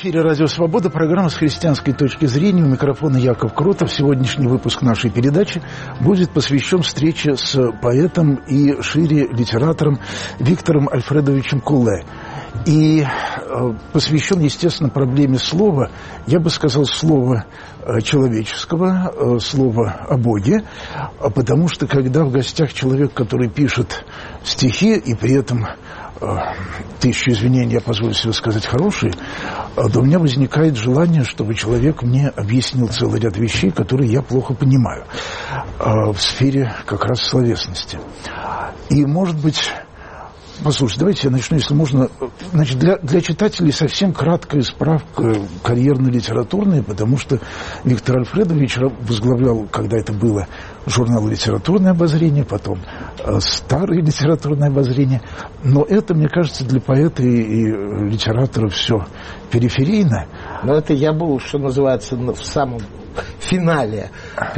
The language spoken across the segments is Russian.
эфире «Радио Свобода», программа «С христианской точки зрения». У микрофона Яков Кротов. Сегодняшний выпуск нашей передачи будет посвящен встрече с поэтом и шире литератором Виктором Альфредовичем Кулле. И посвящен, естественно, проблеме слова, я бы сказал, слова человеческого, слова о Боге, потому что когда в гостях человек, который пишет стихи и при этом, тысячу извинений, я позволю себе сказать, хорошие, то у меня возникает желание, чтобы человек мне объяснил целый ряд вещей, которые я плохо понимаю в сфере как раз словесности. И, может быть... Послушайте, давайте я начну, если можно. Значит, для читателей совсем краткая справка карьерно-литературная, потому что Виктор Альфредович возглавлял, когда это было, журнал «Литературное обозрение», потом «Старое литературное обозрение». Но это, мне кажется, для поэта и литератора все периферийно. Но это я был, что называется, в самом финале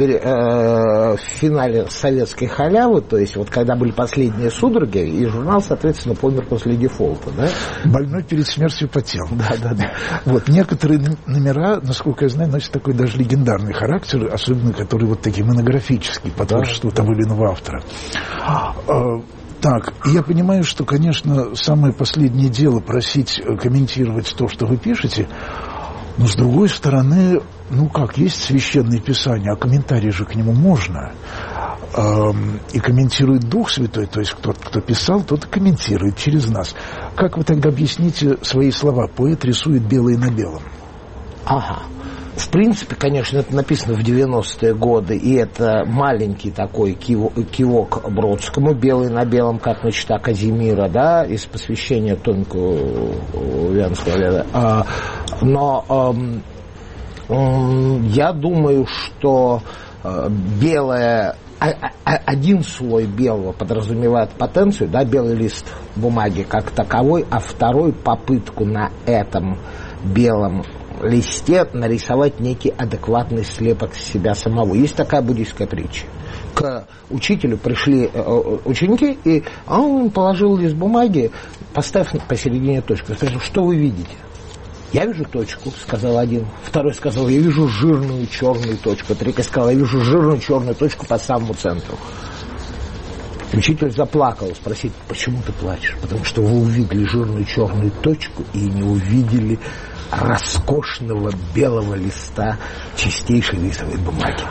советской халявы, то есть вот когда были последние судороги, и журнал, соответственно, помер после дефолта, да? Больной перед смертью потел. Да. Вот, некоторые номера, насколько я знаю, носят такой даже легендарный характер, особенно которые вот такие монографические, по творчеству того или иного автора. Так, я понимаю, что, конечно, самое последнее дело просить комментировать то, что вы пишете, но, с другой стороны, есть Священное Писание, а комментарии же к нему можно. И комментирует Дух Святой, то есть кто писал, тот и комментирует через нас. Как вы тогда объясните свои слова? Поэт рисует белое на белом. Ага. В принципе, конечно, это написано в 90-е годы, и это маленький такой кивок Бродскому, белый на белом, как мечта Казимира, да, из посвящения Томику Вянского. Но я думаю, что белое, один слой белого подразумевает потенцию, да, белый лист бумаги как таковой, а второй попытку на этом белом листе нарисовать некий адекватный слепок себя самого. Есть такая буддийская притча. К учителю пришли ученики, и он положил лист бумаги, поставив посередине точку. Спросил, что вы видите? Я вижу точку, сказал один. Второй сказал, я вижу жирную черную точку. Третий сказал, я вижу жирную черную точку по самому центру. Учитель заплакал, спросил, почему ты плачешь? Потому что вы увидели жирную черную точку и не увидели роскошного белого листа чистейшей рисовой бумаги.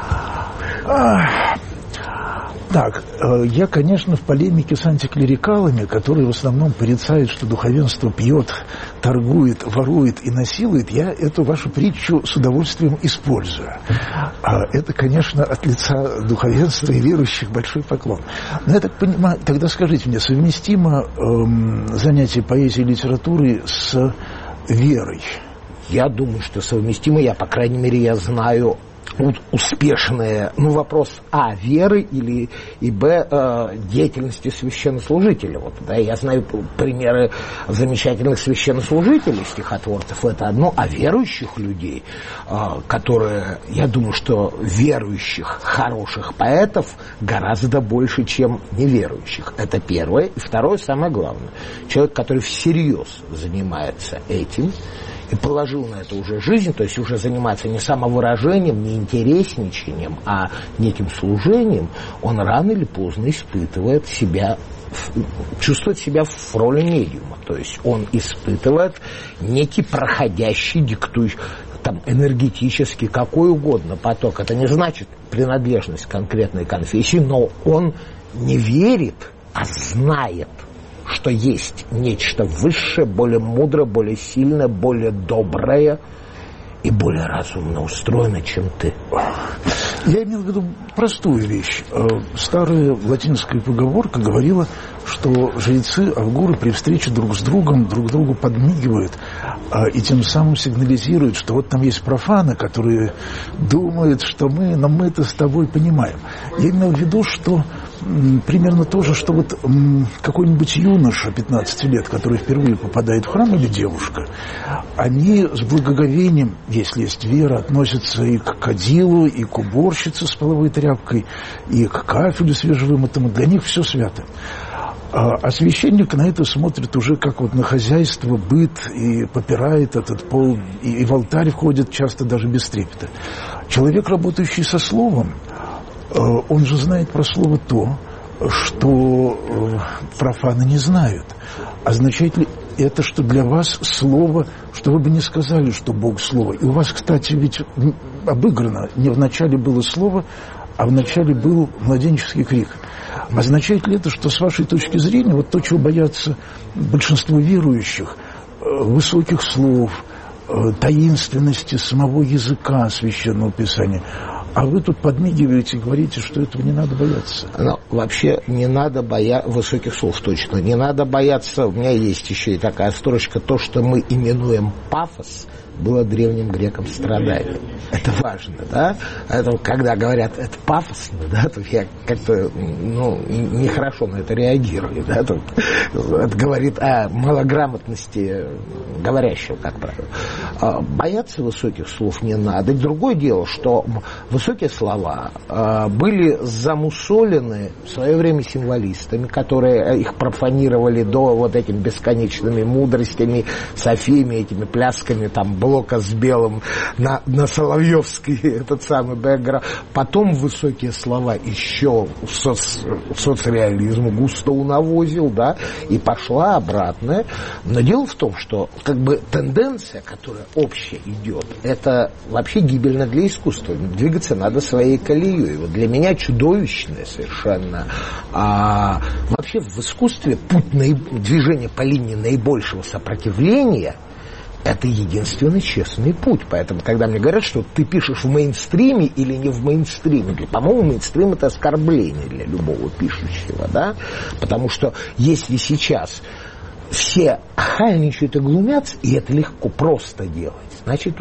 Так, я, конечно, в полемике с антиклерикалами, которые в основном порицают, что духовенство пьет, торгует, ворует и насилует, я эту вашу притчу с удовольствием использую. Это, конечно, от лица духовенства и верующих большой поклон. Но я так понимаю, тогда скажите мне, совместимо занятие поэзией и литературой с верой? Я думаю, что совместимо. Я, по крайней мере, я знаю успешные, вопрос А, веры или и Б, деятельности священнослужителя. Вот, да, я знаю примеры замечательных священнослужителей, стихотворцев, это одно, а верующих людей, которые, я думаю, что верующих, хороших поэтов гораздо больше, чем неверующих. Это первое. И второе, самое главное, человек, который всерьез занимается этим, и положил на это уже жизнь, то есть уже занимается не самовыражением, не интересничанием, а неким служением, он рано или поздно испытывает себя, чувствует себя в роли медиума. То есть он испытывает некий проходящий, диктующий, энергетический, какой угодно поток. Это не значит принадлежность к конкретной конфессии, но он не верит, а знает, что есть нечто высшее, более мудрое, более сильное, более доброе и более разумно устроено, чем ты. Я имел в виду простую вещь. Старая латинская поговорка говорила, что жрецы Авгуры при встрече друг с другом друг другу подмигивают и тем самым сигнализируют, что вот там есть профаны, которые думают, что но мы-то с тобой понимаем. Я имел в виду, что примерно то же, что вот какой-нибудь юноша 15 лет, который впервые попадает в храм, или девушка, они с благоговением, если есть вера, относятся и к кадилу, и к уборщице с половой тряпкой, и к кафелю свежевымытому. Для них все свято. А священник на это смотрит уже как вот на хозяйство, быт, и попирает этот пол, и в алтарь входит часто даже без трепета. Человек, работающий со словом, он же знает про слово то, что профаны не знают. Означает ли это, что для вас слово, что вы бы не сказали, что Бог слово? И у вас, кстати, ведь обыграно, не в начале было слово, а в начале был младенческий крик. Означает ли это, что с вашей точки зрения, вот то, чего боятся большинство верующих, высоких слов, таинственности самого языка Священного Писания, а вы тут подмигиваете и говорите, что этого не надо бояться? Ну, вообще не надо бояться высоких слов, точно. Не надо бояться, у меня есть еще и такая строчка, то, что мы именуем пафос, было древним грекам страданием. Это важно, да? Это, когда говорят, это пафосно, да, то я как-то, нехорошо на это реагирую, да, это говорит о малограмотности говорящего, как правило. Бояться высоких слов не надо. И другое дело, что высокие слова были замусолены в свое время символистами, которые их профанировали до вот этими бесконечными мудростями, софиями, этими плясками, там, Блока с Белым на Соловьевский, этот самый бэкграунд. Потом высокие слова еще соцреализм густо унавозил, да, и пошла обратная. Но дело в том, что как бы тенденция, которая общая идет, это вообще гибельно для искусства. Двигаться надо своей колеей. Вот для меня чудовищное совершенно. Вообще в искусстве путь движения по линии наибольшего сопротивления — это единственный честный путь. Поэтому, когда мне говорят, что ты пишешь в мейнстриме или не в мейнстриме, по-моему, мейнстрим — это оскорбление для любого пишущего, да? Потому что если сейчас все хальничают и глумятся, и это легко просто делать, значит,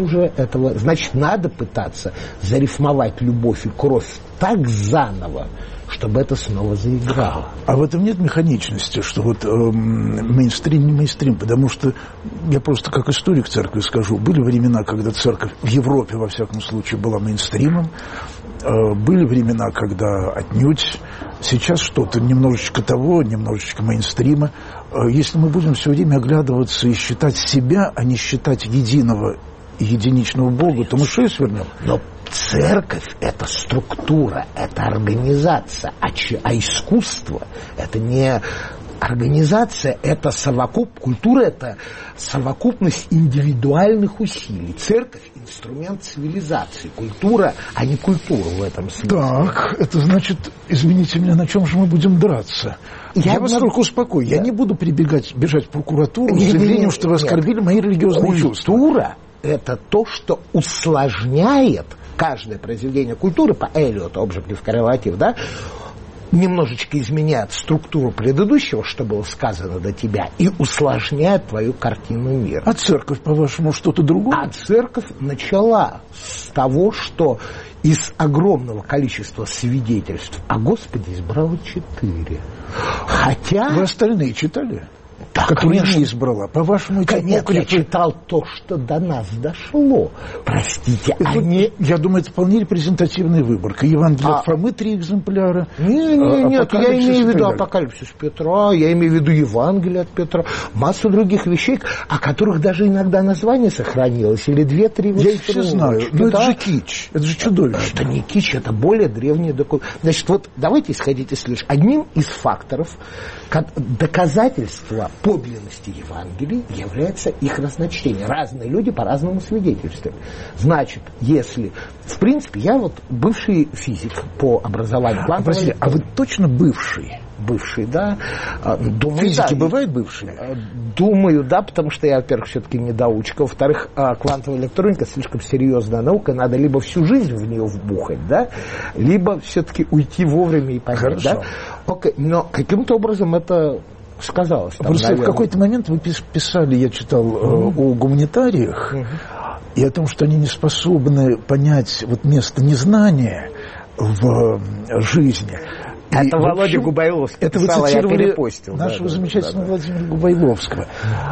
надо пытаться зарифмовать любовь и кровь так заново, чтобы это снова заиграло. А в этом нет механичности, что вот мейнстрим не мейнстрим, потому что я просто как историк церкви скажу, были времена, когда церковь в Европе, во всяком случае, была мейнстримом, были времена, когда отнюдь, сейчас что-то немножечко того, немножечко мейнстрима. Если мы будем все время оглядываться и считать себя, а не считать единого и единичного Бога, то мы шею свернем. Но церковь — это структура, это организация, а искусство — это не организация, это культура — это совокупность индивидуальных усилий. Церковь — инструмент цивилизации, культура, а не культура в этом смысле. Так, это значит, извините меня, на чем же мы будем драться? Я вас только успокою, я не буду бежать в прокуратуру с заявлением, что вы оскорбили мои религиозные чувства. Культура — это то, что усложняет каждое произведение культуры, по Эллиоту, objective correlative, да, немножечко изменяет структуру предыдущего, что было сказано до тебя, и усложняет твою картину мира. А церковь, по-вашему, что-то другое? А церковь начала с того, что из огромного количества свидетельств о Господе избрала 4. Хотя... Вы остальные читали? Да, которые не избрала. По-вашему, я читал то, что до нас дошло. Простите, Я думаю, это вполне репрезентативная выборка. Евангелие от Фомы 3 экземпляра. Нет, я имею в виду Апокалипсис Петра, я имею в виду Евангелие от Петра, массу других вещей, о которых даже иногда название сохранилось, или 2-3 Я их все знаю, но это же кич, это же чудовище. Это не кич, это более древний документ. Значит, вот давайте исходить из следующего. Одним из факторов доказательства подлинности Евангелий является их разночтение. Разные люди по-разному свидетельствуют. Значит, если... В принципе, я вот бывший физик по образованию. Простите, а вы точно бывший? Бывший, да. Думаю, физики бывают бывшие? Думаю, да, потому что я, во-первых, все-таки недоучка. Во-вторых, квантовая электроника слишком серьезная наука. Надо либо всю жизнь в нее вбухать, да, либо все-таки уйти вовремя и понять. Хорошо. Да? Окей. Но каким-то образом это сказалось. Там, просто в какой-то момент вы писали, я читал о гуманитариях, и о том, что они не способны понять вот место незнания в жизни. Это Володя Губайловский. Это вы цитировали нашего замечательного Владимира Губайловского.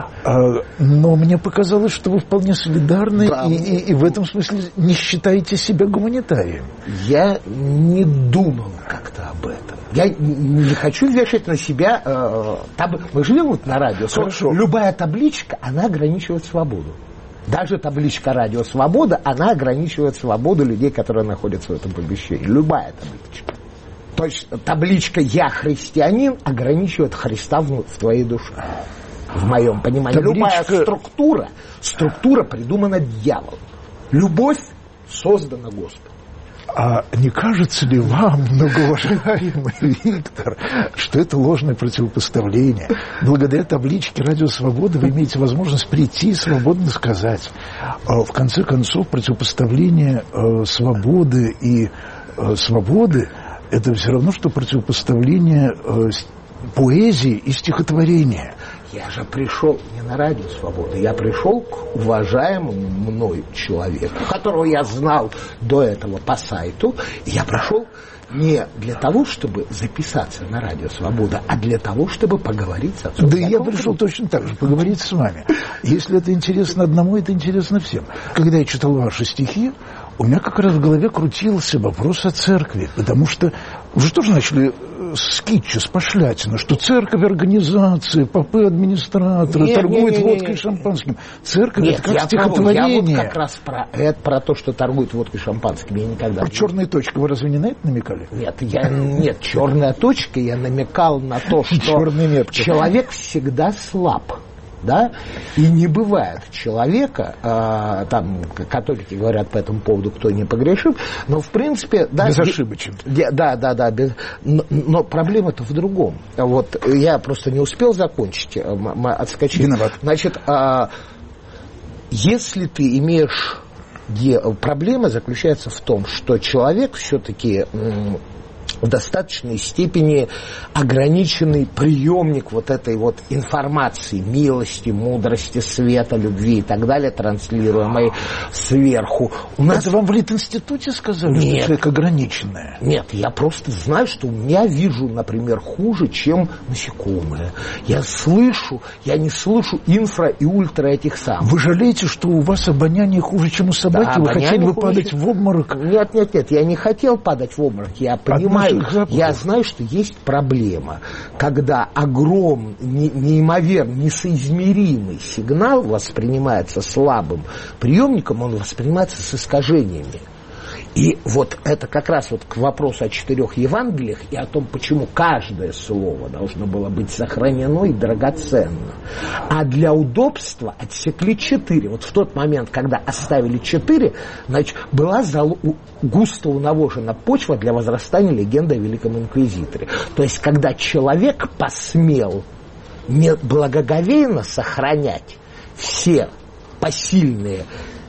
Но мне показалось, что вы вполне солидарны и в этом смысле не считаете себя гуманитарием. Я не думал как-то об этом. Я не хочу вешать на себя... мы живем вот на радио. Хорошо. Любая табличка, она ограничивает свободу. Даже табличка «Радио Свобода», она ограничивает свободу людей, которые находятся в этом помещении. Любая табличка. То есть табличка «Я христианин» ограничивает Христа в твоей душе. В моем понимании. Любая структура придумана дьяволом. Любовь создана Господом. А не кажется ли вам, многоуважаемый Виктор, что это ложное противопоставление? Благодаря табличке «Радио Свобода» вы имеете возможность прийти и свободно сказать. В конце концов, противопоставление свободы и свободы – это все равно, что противопоставление поэзии и стихотворения. Я же пришел не на радио «Свобода», я пришел к уважаемому мной человеку, которого я знал до этого по сайту. И я пришел не для того, чтобы записаться на радио «Свобода», а для того, чтобы поговорить с отцом. Да и я пришел точно так же, поговорить с вами. Если это интересно одному, это интересно всем. Когда я читал ваши стихи, у меня как раз в голове крутился вопрос о церкви, потому что уже тоже начали с китча, с пошлятины, что церковь, организации, попы, администраторы торгуют водкой и шампанским. Церковь — это как стихотворение. Я вот как раз про то, что торгуют водкой и шампанским, я никогда... Про черная точка вы разве не на это намекали? Нет, черная точка, я намекал на то, что человек всегда слаб. Да? И не бывает человека, там католики говорят по этому поводу, кто не погрешил, но в принципе... Безошибочен. Но проблема-то в другом. Вот я просто не успел закончить, отскочить. Виноват. Значит, если ты имеешь... Проблема заключается в том, что человек все-таки... в достаточной степени ограниченный приемник вот этой вот информации, милости, мудрости, света, любви и так далее, транслируемой сверху. Это вам в Литинституте сказали, что человек ограниченный? Нет, я просто знаю, что я вижу, например, хуже, чем насекомые. Я не слышу инфра и ультра этих самых. Вы жалеете, что у вас обоняние хуже, чем у собаки? Да, вы хотели бы падать в обморок? Нет, я не хотел падать в обморок. Я понимаю, я знаю, что есть проблема, когда неимоверно, несоизмеримый сигнал воспринимается слабым приемником, он воспринимается с искажениями. И вот это как раз вот к вопросу о 4 Евангелиях и о том, почему каждое слово должно было быть сохранено и драгоценно. А для удобства отсекли 4. Вот в тот момент, когда оставили 4, значит, была густо унавожена почва для возрастания легенды о Великом Инквизиторе. То есть, когда человек посмел благоговейно сохранять все посильные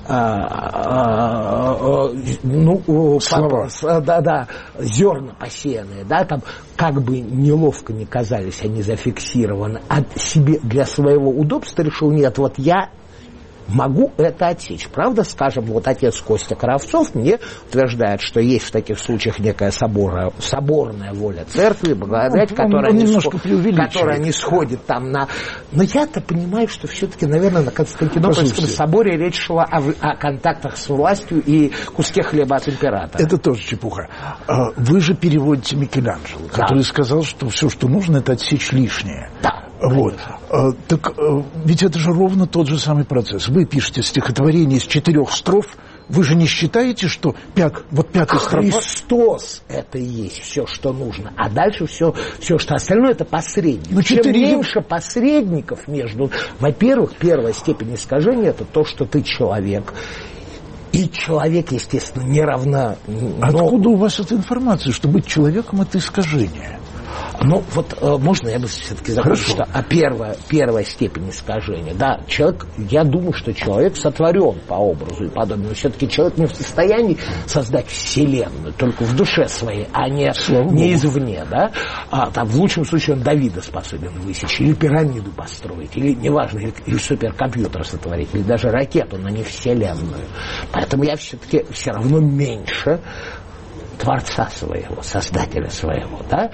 зерна посеянные, да, там, как бы неловко ни казались, они зафиксированы, а себе для своего удобства решил, нет, вот я могу это отсечь. Правда, скажем, вот отец Костя Кравцов мне утверждает, что есть в таких случаях некая соборная воля церкви, благодать, которая не сходит там на... Но я-то понимаю, что все-таки, наверное, на Константинопольском соборе речь шла о контактах с властью и куске хлеба от императора. Это тоже чепуха. Вы же переводите Микеланджело, который сказал, что все, что нужно, это отсечь лишнее. Да. Вот. Так ведь это же ровно тот же самый процесс. Вы пишете стихотворение из 4 строф, вы же не считаете, что пятая строфа... Христос это и есть все, что нужно. А дальше все, что остальное, это посредник. Чем меньше посредников между... Во-первых, первая степень искажения, это то, что ты человек. И человек, естественно, не равна... Откуда у вас эта информация, что быть человеком – это искажение? Ну, вот можно я бы все-таки закончил, что первая степень искажения. Да, человек, я думаю, что человек сотворен по образу и подобию. Все-таки человек не в состоянии создать вселенную, только в душе своей, а не извне. Да? Там, в лучшем случае он Давида способен высечь, или пирамиду построить, или, неважно, или суперкомпьютер сотворить, или даже ракету, но не вселенную. Поэтому я все-таки все равно меньше Творца своего, Создателя своего, да,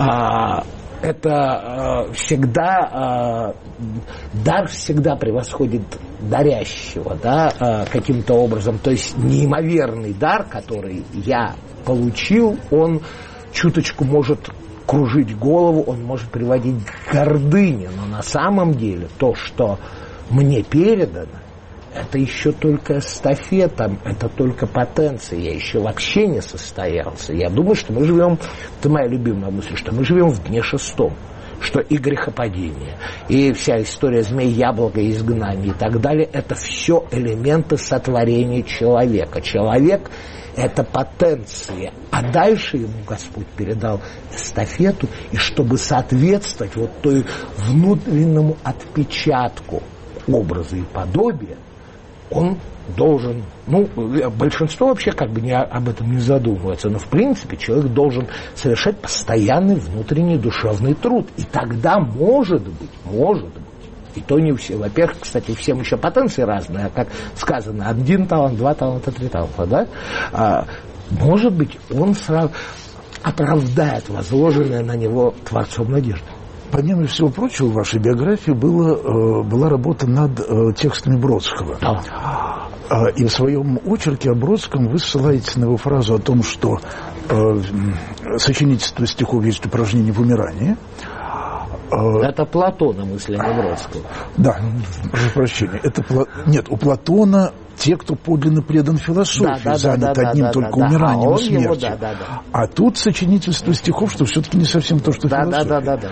это всегда, дар всегда превосходит дарящего, да, каким-то образом, то есть неимоверный дар, который я получил, он чуточку может кружить голову, он может приводить к гордыне, но на самом деле то, что мне передано, это еще только эстафета, это только потенция, я еще вообще не состоялся. Я думаю, что мы живем, это моя любимая мысль, что мы живем в дне 6, что и грехопадение, и вся история змей, яблока, изгнания и так далее, это все элементы сотворения человека. Человек – это потенция, а дальше ему Господь передал эстафету, и чтобы соответствовать вот той внутреннему отпечатку образа и подобия, он должен, большинство вообще как бы об этом не задумывается, но в принципе человек должен совершать постоянный внутренний душевный труд. И тогда может быть, и то не все. Во-первых, кстати, всем еще потенции разные, а как сказано, 1 талант, 2 таланта, 3 таланта, да? Может быть, он сразу оправдает возложенное на него Творцом надежды. Помимо всего прочего, в вашей биографии была работа над текстами Бродского. Да. И в своем очерке о Бродском вы ссылаетесь на его фразу о том, что сочинительство стихов есть упражнение в умирании. Это Платона, мысли, а не Бродского. Да, прошу прощения. Нет, у Платона те, кто подлинно предан философии, занят одним только умиранием и смертью. А тут сочинительство стихов, что все-таки не совсем то, что философия.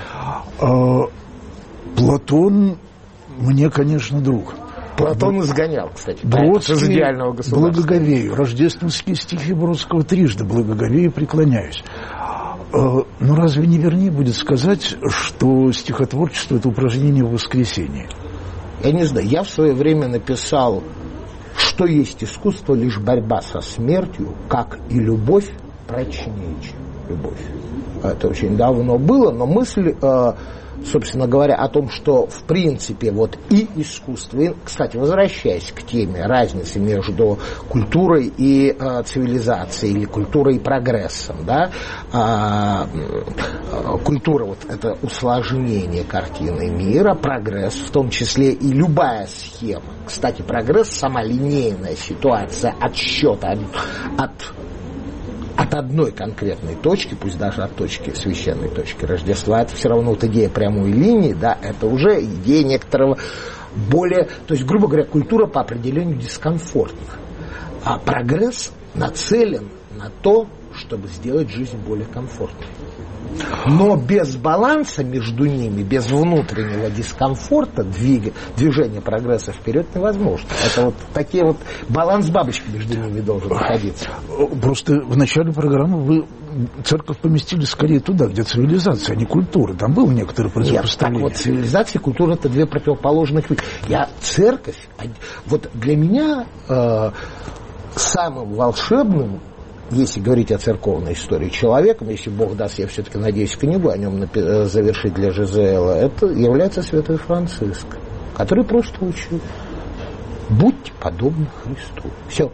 Платон мне, конечно, друг. Платон изгонял, кстати, Бродский, из идеального государства. Благоговею. Рождественские стихи Бродского трижды благоговею и преклоняюсь. Но разве не вернее будет сказать, что стихотворчество – это упражнение в воскресении? Я не знаю. Я в свое время написал, что есть искусство, лишь борьба со смертью, как и любовь прочнее, чем любовь. Это очень давно было, но мысль, собственно говоря, о том, что в принципе вот и искусство, и, кстати, возвращаясь к теме разницы между культурой и цивилизацией, или культурой и прогрессом, да, культура вот это усложнение картины мира, прогресс, в том числе и любая схема. Кстати, прогресс, сама линейная ситуация отсчета от одной конкретной точки, пусть даже от точки, священной точки Рождества, это все равно вот идея прямой линии, да, это уже идея некоторого более, то есть, грубо говоря, культура по определению дискомфортна. А прогресс нацелен на то, чтобы сделать жизнь более комфортной. Но без баланса между ними, без внутреннего дискомфорта движение прогресса вперед невозможно. Это вот такие вот баланс бабочки между ними должен находиться. Просто в начале программы вы церковь поместили скорее туда, где цивилизация, а не культура. Там было некоторое противопоставление. Нет, так вот цивилизация и культура – это две противоположных вещи. Церковь, вот для меня самым волшебным, если говорить о церковной истории человеком, если Бог даст, я все-таки надеюсь книгу о нем завершить для ЖЗЛ, это является святой Франциск, который просто учил: будьте подобны Христу. Все.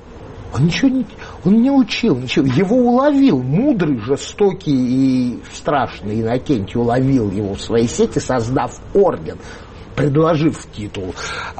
Он не учил ничего. Его уловил мудрый, жестокий и страшный Иннокентий, уловил его в своей сети, создав орден, предложив титул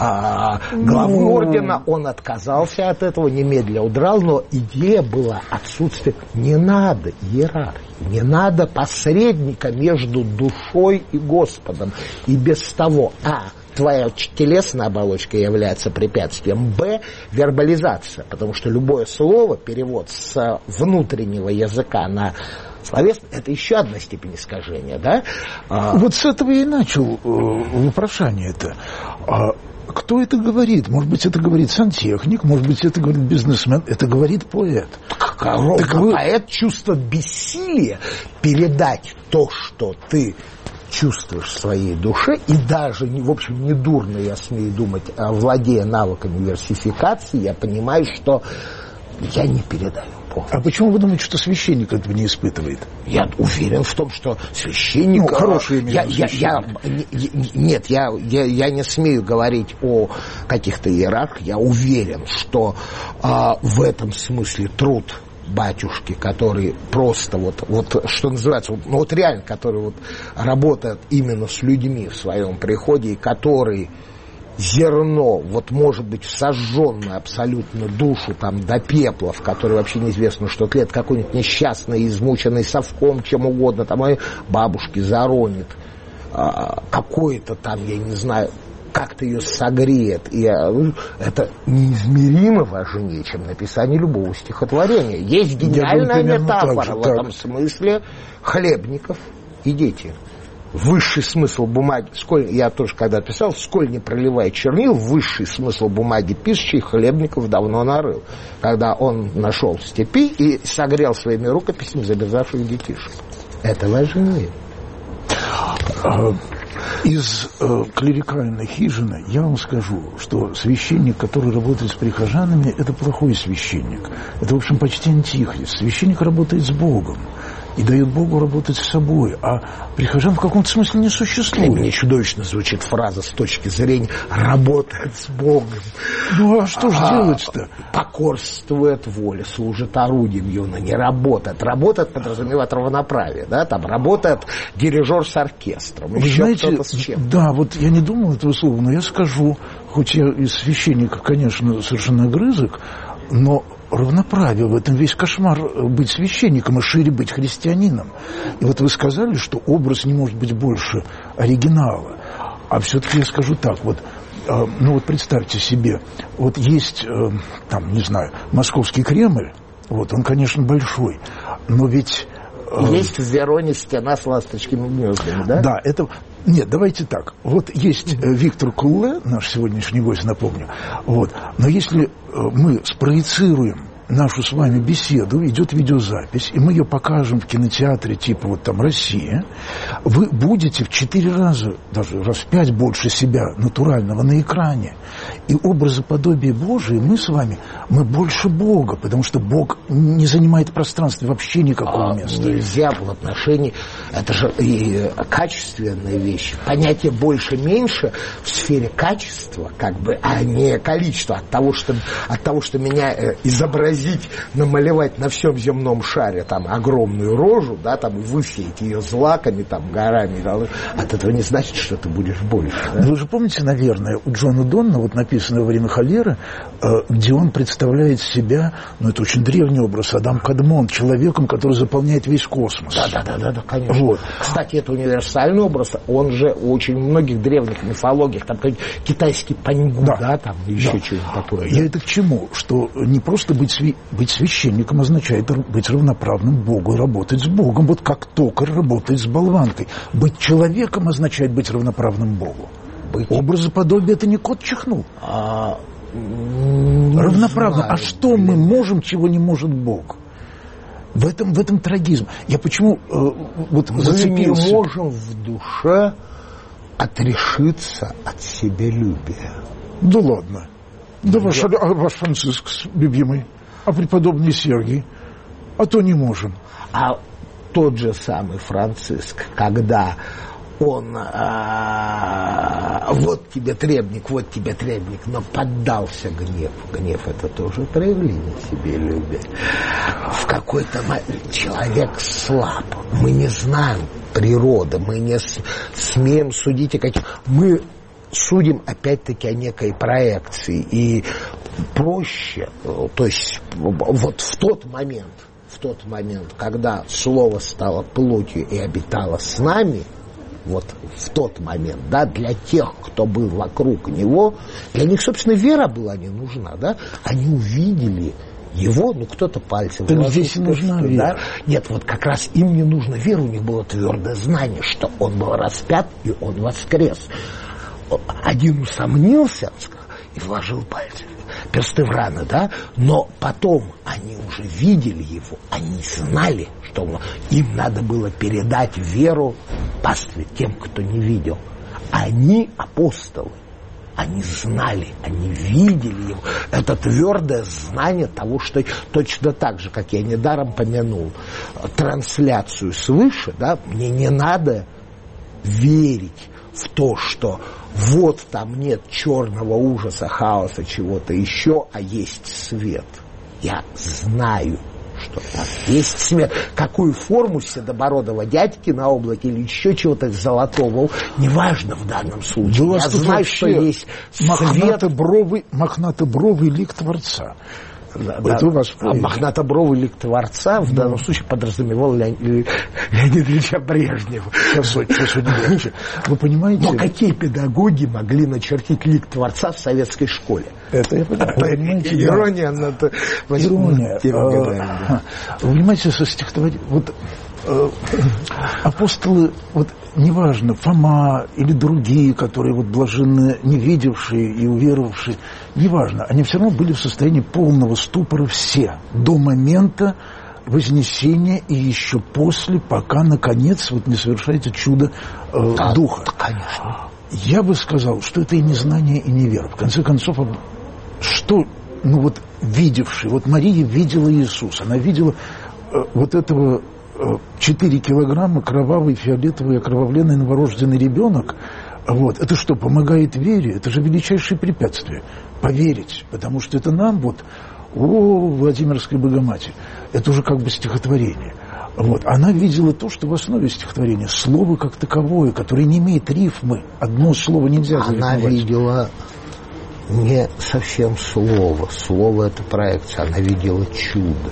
главы ордена. Он отказался от этого, немедля удрал, но идея была отсутствие. Не надо иерархии, не надо посредника между душой и Господом. И без того, твоя телесная оболочка является препятствием, вербализация, потому что любое слово, перевод с внутреннего языка на словесный, это еще одна степень искажения, да? Вот с этого я и начал вопрошание это. Кто это говорит? Может быть, это говорит сантехник, может быть, это говорит бизнесмен, это говорит поэт. Поэт чувствует бессилие передать то, что ты чувствуешь в своей душе, и даже, в общем, не дурно, я смею думать, владея навыками версификации, я понимаю, что я не передаю полностью. А почему вы думаете, что священник этого не испытывает? Я уверен в том, что священник... хороший Нет, я не смею говорить о каких-то иерархах. Я уверен, что в этом смысле труд батюшки, который просто вот что называется, реально, который работает именно с людьми в своем приходе, и который зерно, вот может быть сожженную абсолютно душу там до пепла, в которой вообще неизвестно, что тлет, какой-нибудь несчастный, измученный совком, чем угодно, там и бабушки заронит, какой-то там, я не знаю, как-то ее согреет. И это неизмеримо важнее, чем написание любого стихотворения. Есть гениальная метафора в этом смысле хлебников и дети. Высший смысл бумаги, я тоже когда писал, сколь не проливая чернил, высший смысл бумаги пишущий Хлебников давно нарыл, когда он нашел в степи и согрел своими рукописями замерзавших детишек. Это важнее. Из клерикальной хижины я вам скажу, что священник, который работает с прихожанами, это плохой священник. Это, в общем, почти антихрист. Священник работает с Богом и дает Богу работать с собой, а прихожан в каком-то смысле не существует. Мне чудовищно звучит фраза с точки зрения «работает с Богом». Ну а что же делать-то? Покорствует воле, служит орудием ее, но не работает. Работает подразумевает равноправие, да, там работает дирижер с оркестром, вы еще знаете, кто-то с чем-то. Да, вот я не думал этого слова, но я скажу, хоть я из священников, конечно, совершенно огрызок, но равноправие, в этом весь кошмар быть священником и шире быть христианином. И вот вы сказали, что образ не может быть больше оригинала. А все-таки я скажу так, вот, ну вот представьте себе, вот есть, там, не знаю, Московский Кремль, вот он, конечно, большой, но ведь... Есть в Вероне стена с ласточкими гнездами, да? Да, это... Нет, давайте так. Вот есть Виктор Кулле, наш сегодняшний гость, напомню. Вот. Но если мы спроецируем нашу с вами беседу, идет видеозапись, и мы ее покажем в кинотеатре типа вот там «Россия», вы будете в 4 раза, даже раз в 5 больше себя натурального на экране. И образоподобие Божие мы с вами, мы больше Бога, потому что Бог не занимает в пространстве вообще никакого места. Нельзя в отношении, это же и качественная вещь. Понятие больше-меньше в сфере качества, как бы, а не количества. От того, что меня изобразить, намалевать на всем земном шаре там огромную рожу, да, там, и высеять ее злаками, там, горами, да, от этого не значит, что ты будешь больше. Да? Вы же помните, наверное, у Джона Донна, вот написано во время холеры, где он представляет себя, ну, это очень древний образ, Адам Кадмон, человеком, который заполняет весь космос. Да, конечно. Вот. Кстати, это универсальный образ, он же очень в многих древних мифологиях, там какой-нибудь китайский паньгу, да, там, еще что-нибудь такое. Я это к чему? Что не просто быть священником означает быть равноправным Богу и работать с Богом, вот как токарь работает с болванкой. Быть человеком означает быть равноправным Богу. Образоподобие — это не кот чихнул. Равноправно. А что мы можем, чего не может Бог? В этом трагизм. Я почему зацепился? Мы не можем в душе отрешиться от себялюбия. Да ладно. Да ваш Франциск любимый, а преподобный Сергий, а то не можем. А тот же самый Франциск, когда он вот тебе требник, но поддался гневу. Гнев — это тоже проявление себялюбия. В какой-то момент человек слаб. Мы не знаем природы, мы не смеем судить о каких... Мы судим опять-таки о некой проекции. И проще, то есть вот в тот момент, когда слово стало плотью и обитало с нами, вот в тот момент, да, для тех, кто был вокруг него, для них, собственно, вера была не нужна, да, они увидели его, ну, кто-то пальцем. Так здесь нужна вера. Да? Нет, вот как раз им не нужна вера, у них было твердое знание, что он был распят и он воскрес. Один усомнился и вложил пальцы, персты в раны, да, но потом они уже видели его, они знали, что им надо было передать веру пастве, тем, кто не видел. Они апостолы, они знали, они видели его. Это твердое знание того, что точно так же, как я недаром помянул трансляцию свыше, да, мне не надо верить в то, что вот там нет черного ужаса, хаоса, чего-то еще, а есть свет. Я знаю, что там есть свет. Какую форму седобородого дядьки на облаке или еще чего-то золотого, неважно в данном случае. Я знаю, что есть мохнатобровый лик Творца. Да, мохнатобровый лик Творца в данном случае подразумевал Леонида Ильича Брежнева. Сейчас очень легче. Вы понимаете? Но какие педагоги могли начертить лик Творца в советской школе? Это я понимаю. Ирония над... Ирония. Вы понимаете, со стихотворением... Вот апостолы, вот неважно, Фома или другие, которые вот блаженно не видевшие и уверовавшие, неважно, они все равно были в состоянии полного ступора все, до момента вознесения и еще после, пока, наконец, вот не совершается чудо Духа. Конечно. Я бы сказал, что это и незнание, и невера. В конце концов, что, видевший, вот Мария видела Иисуса, она видела вот этого 4 килограмма кровавый, фиолетовый, окровавленный новорожденный ребенок. Вот. Это что, помогает вере? Это же величайшее препятствие. Поверить. Потому что это нам Владимирская Богоматерь. Это уже как бы стихотворение. Вот. Она видела то, что в основе стихотворения. Слово как таковое, которое не имеет рифмы. Одно слово нельзя зарифмовать. Она видела не совсем слово. Слово – это проекция. Она видела чудо.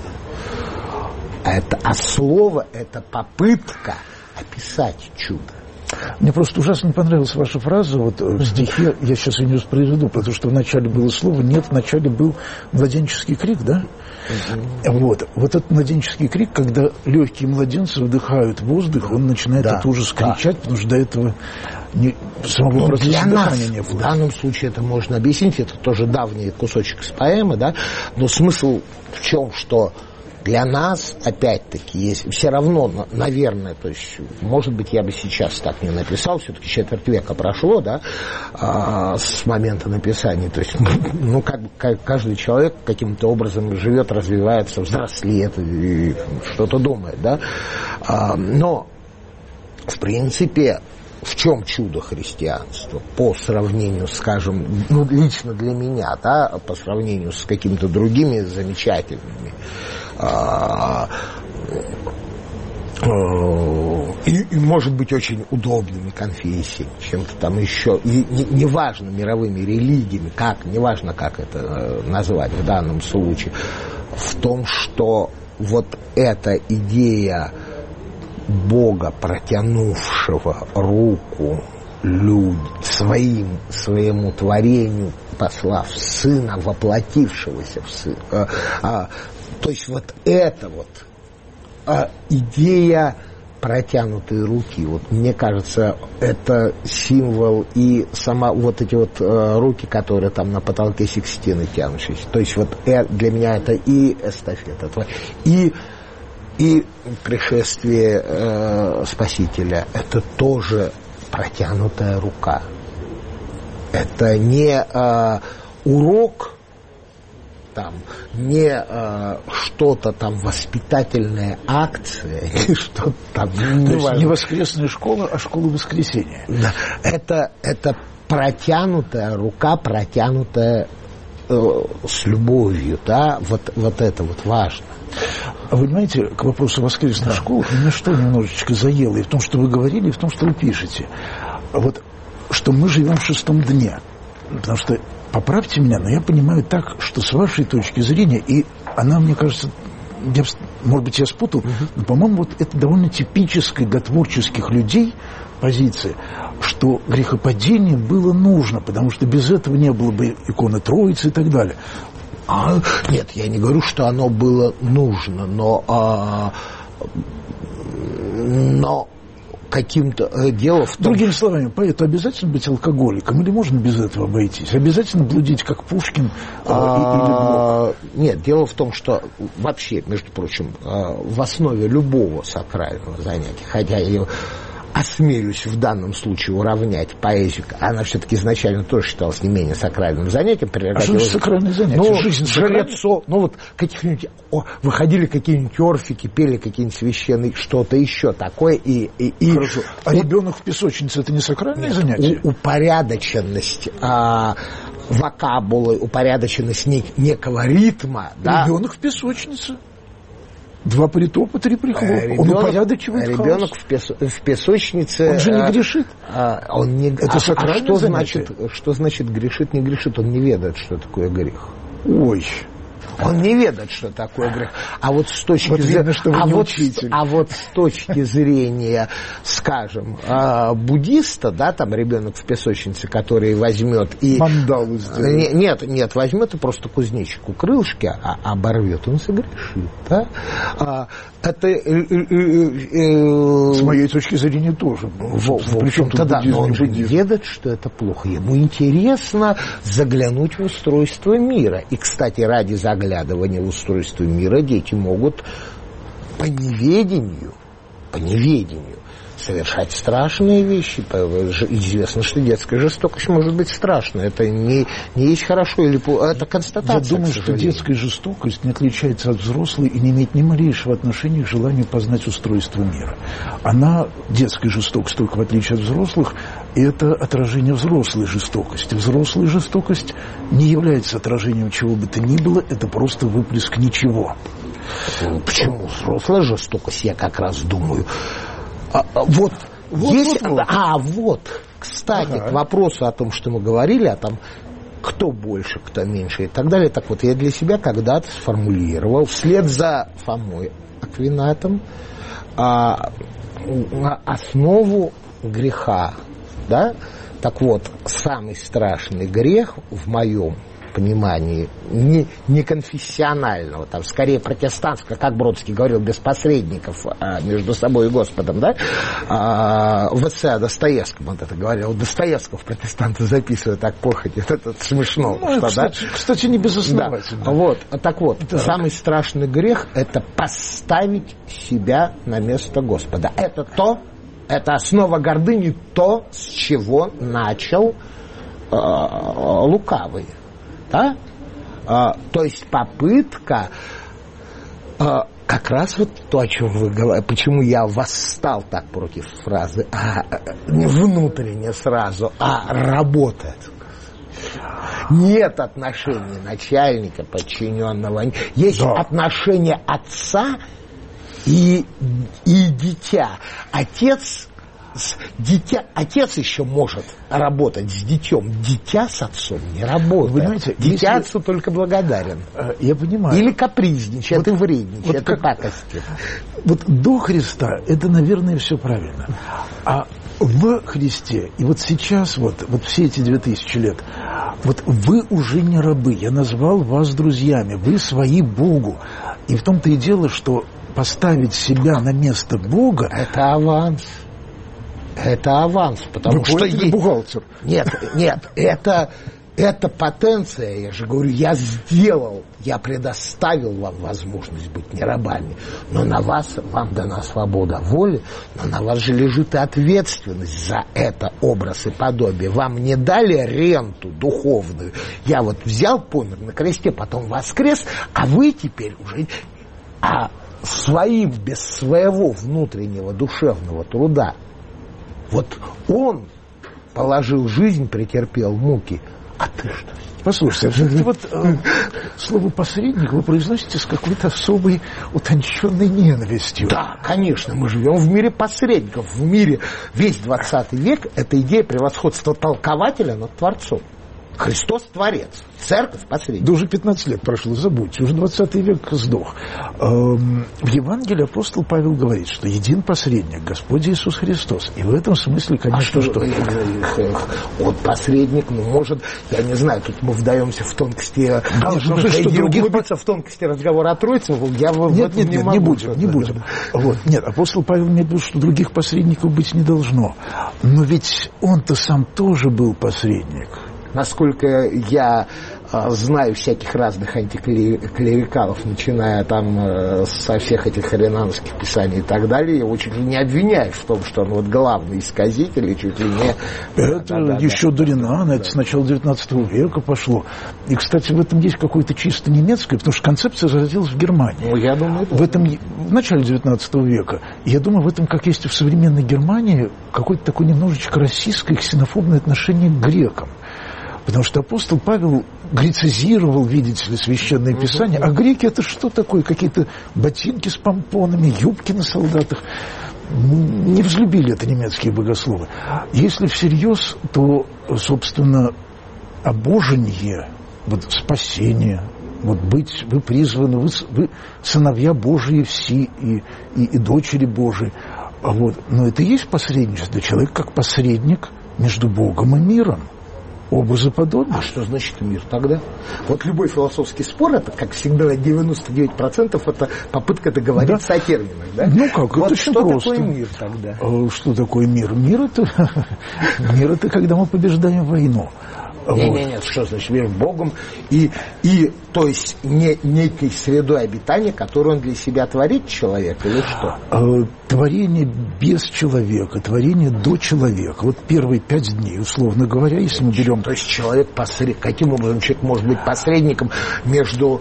А слово – это попытка описать чудо. Мне просто ужасно понравилась ваша фраза вот в стихе, я сейчас ее не воспроизведу, потому что вначале было слово, нет, вначале был младенческий крик, да? Вот этот младенческий крик, когда легкие младенцы вдыхают воздух, он начинает от ужаса кричать, потому что до этого самого процесса дыхания не было. В данном случае это можно объяснить, это тоже давний кусочек из поэмы, да? Но смысл в чем, что для нас, опять-таки, есть все равно, наверное, то есть, может быть, я бы сейчас так не написал, все-таки четверть века прошло, да, с момента написания, то есть, каждый человек каким-то образом живет, развивается, взрослеет и что-то думает, да, но, в принципе, в чем чудо христианства по сравнению, скажем, лично для меня, да, по сравнению с какими-то другими замечательными и может быть, очень удобными конфессиями, чем-то там еще, и неважно, мировыми религиями, неважно, как это назвать в данном случае, в том, что вот эта идея Бога, протянувшего руку своему творению, послав Сына, воплотившегося в Сына. То есть вот эта идея протянутой руки, мне кажется, это символ и сама эти руки, которые там на потолке Сикстины тянущиеся. То есть для меня это и эстафета, и пришествие Спасителя, это тоже протянутая рука. Это не урок, не что-то там воспитательная акция, не что-то там. То есть не воскресная школа, а школа воскресения. Да. Это протянутая рука, протянутая с любовью, да, вот это важно. А вы понимаете, к вопросу воскресной школы меня что немножечко заело, и в том, что вы говорили, и в том, что вы пишете. Что мы живем в 6-м дне. Потому что, поправьте меня, но я понимаю так, что с вашей точки зрения, и она, мне кажется, может быть, я спутал, но, по-моему, это довольно типическая для творческих людей позиция, что грехопадение было нужно, потому что без этого не было бы иконы Троицы и так далее. Нет, я не говорю, что оно было нужно, но каким-то дело в том... Другими словами, поэту обязательно быть алкоголиком или можно без этого обойтись? Обязательно блудить, как Пушкин или Блок? Нет, дело в том, что вообще, между прочим, в основе любого сакрального занятия, хотя я осмелюсь в данном случае уравнять поэзию, она все-таки изначально тоже считалась не менее сакральным занятием. А что же сакральное занятие? Жизнь жрецо, каких-нибудь выходили какие-нибудь орфики, пели какие-нибудь священные, что-то еще такое. Хорошо. А ребенок в песочнице — это не сакральное занятие? Упорядоченность вокабулы, упорядоченность некого ритма. Да? Ребенок в песочнице. 2 притопа, 3 прихлопа. Он упорядочивает хаос. Ребенок в песочнице... Он же не грешит. Он не... Это сакральное занятие. Что значит грешит, не грешит? Он не ведает, что такое грех. Ой... Он не ведает, что такое грех. А вот с точки зрения, скажем, буддиста, да, там ребенок в песочнице, который возьмет и... Мандалу сделает. Нет, возьмет и просто кузнечику крылышки оборвет, он согрешит, да? Это... С моей точки зрения тоже. Причем тогда он же не ведает, что это плохо. Ему интересно заглянуть в устройство мира. И, кстати, ради заглядывания в устройство мира дети могут по неведению совершать страшные вещи. Известно, что детская жестокость может быть страшной. Это не есть хорошо или плохо. Это констатация. Я думаю, что детская жестокость не отличается от взрослой и не имеет ни малейшего отношения к желанию познать устройство мира. Детская жестокость, только в отличие от взрослых, это отражение взрослой жестокости. Взрослая жестокость не является отражением чего бы то ни было, это просто выплеск ничего. Почему взрослая жестокость, я как раз думаю... Кстати, к вопросу о том, что мы говорили, о том, кто больше, кто меньше и так далее. Так вот, я для себя когда-то сформулировал, вслед за Фомой Аквинатом, основу греха. Да? Так вот, самый страшный грех в моем понимании не конфессионального, там, скорее протестантского, как Бродский говорил, без посредников между собой и Господом, да? В эссе о Достоевском он это говорил. Достоевского в протестанты записывают так похоть, это смешно. Кстати, не безосновательно. Да. Так вот, самый страшный грех – это поставить себя на место Господа. Это основа гордыни, то, с чего начал лукавый. Да? То есть попытка, как раз вот то, о чем вы говорите, почему я восстал так против фразы, не внутренне сразу, работать. Нет отношения начальника, подчиненного, есть отношение отца и дитя. Отец еще может работать с детем, дитя с отцом не работает. Вы понимаете, дитя отцу только благодарен. Я понимаю. Или капризничает, и вредничает, и пакостит. Вот до Христа это, наверное, все правильно. А в Христе, и вот сейчас, вот все эти 2000 лет, вот вы уже не рабы, я назвал вас друзьями, вы свои Богу. И в том-то и дело, что поставить себя на место Бога... Это аванс. Это аванс, потому что... Вы бухгалтер. Нет, это потенция, я же говорю, я предоставил вам возможность быть не рабами, но вам дана свобода воли, но на вас же лежит и ответственность за это, образ и подобие. Вам не дали ренту духовную. Я вот взял, помер на кресте, потом воскрес, а вы теперь уже... без своего внутреннего душевного труда. Вот он положил жизнь, претерпел муки, а ты что? Послушайте, слово «посредник» вы произносите с какой-то особой утонченной ненавистью. Да, конечно, мы живем в мире посредников. В мире весь 20 век это идея превосходства толкователя над Творцом. Христос Творец, Церковь посредник. Да уже 15 лет прошло, забудьте, уже 20 век сдох. В Евангелии апостол Павел говорит, что един посредник, Господь Иисус Христос. И в этом смысле, конечно, Вот посредник, может, я не знаю, тут мы вдаемся в тонкости, углубиться в тонкости разговора о Троице, я не будем. Нет, апостол Павел имеет в виду, что других посредников быть не должно. Но ведь он-то сам тоже был посредник. Насколько я знаю всяких разных антиклерикалов, начиная там со всех этих ренанских писаний и так далее, его чуть ли не обвиняют в том, что он вот главный исказитель и чуть ли не... Это еще до Ренана, это с начала 19 века пошло. И, кстати, в этом есть какое-то чисто немецкое, потому что концепция зародилась в Германии. Ну, я думаю, в начале 19 века. Я думаю, в этом, как есть и в современной Германии, какое-то такое немножечко российское ксенофобное отношение к грекам. Потому что апостол Павел грецизировал, видите ли, Священное Писание. А греки — это что такое? Какие-то ботинки с помпонами, юбки на солдатах. Не взлюбили это немецкие богословы. Если всерьез, то, собственно, обожение, вот спасение, вот быть, вы призваны, вы сыновья Божии все и дочери Божии. Вот. Но это и есть посредничество. Человек как посредник между Богом и миром. Образоподобие. А что значит мир тогда? Вот любой философский спор, это, как всегда, 99% это попытка договориться о терминах. Да? Ну как, вот это очень что просто. Такое мир тогда? Что такое мир? Мир это когда мы побеждаем войну. Нет, что значит мир Богом и то есть некой средой обитания, которую он для себя творит, человек, или что? Творение без человека, творение до человека. Вот первые 5 дней, условно говоря, если мы берем... То есть человек каким образом человек может быть посредником между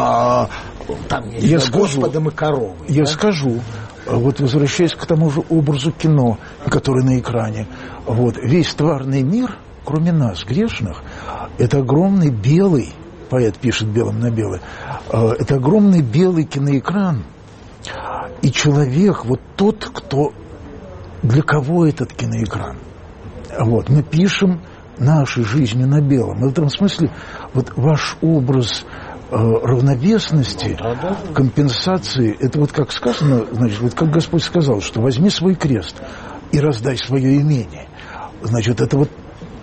Господом и коровой? Я скажу. Вот возвращаясь к тому же образу кино, который на экране, вот весь тварный мир, кроме нас, грешных, это огромный белый, поэт пишет белым на белое, это огромный белый киноэкран, и человек, вот тот, для кого этот киноэкран. Вот, мы пишем нашей жизнью на белом. И в этом смысле вот ваш образ равновесности, компенсации, это вот как сказано, значит, вот как Господь сказал, что возьми свой крест и раздай свое имение. Значит, это вот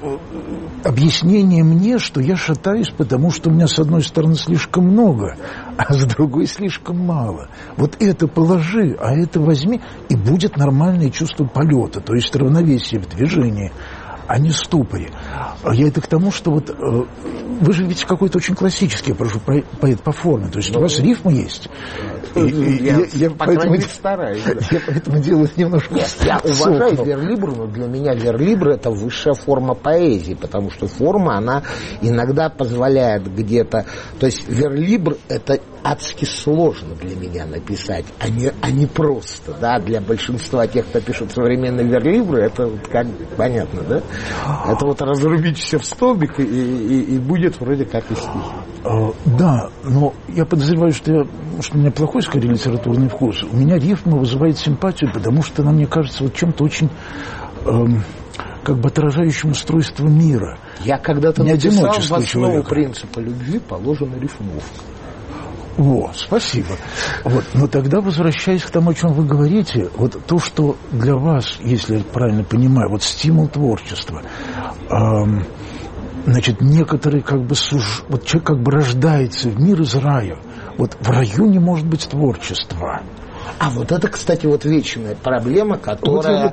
объяснение мне, что я шатаюсь, потому что у меня с одной стороны слишком много, а с другой слишком мало. Вот это положи, а это возьми, и будет нормальное чувство полета, то есть равновесие в движении, а не ступоре. Я это к тому, что вот вы же ведь какой-то очень классический, я прошу, поэт по форме, то есть у вас рифмы есть. Я поэтому стараюсь. Я поэтому делаю немножко... Я уважаю верлибр, но для меня верлибр — это высшая форма поэзии, потому что форма, она иногда позволяет где-то... То есть верлибр — это адски сложно для меня написать, а не просто, да, для большинства тех, кто пишет современные верлибры, это вот как понятно, да? Это вот разрубить все в столбик и будет вроде как и стихи. Да, но я подозреваю, что у меня плохой, скорее, литературный вкус. У меня рифма вызывает симпатию, потому что она, мне кажется, вот чем-то очень как бы отражающим устройство мира. Я когда-то написал, в основу принципа любви положена рифмовка. О, спасибо. Вот. Но тогда, возвращаясь к тому, о чем вы говорите, вот то, что для вас, если я правильно понимаю, вот стимул творчества, значит, некоторые как бы вот человек как бы рождается в мир из рая. Вот в раю не может быть творчества. А вот это, кстати, вот вечная проблема, которая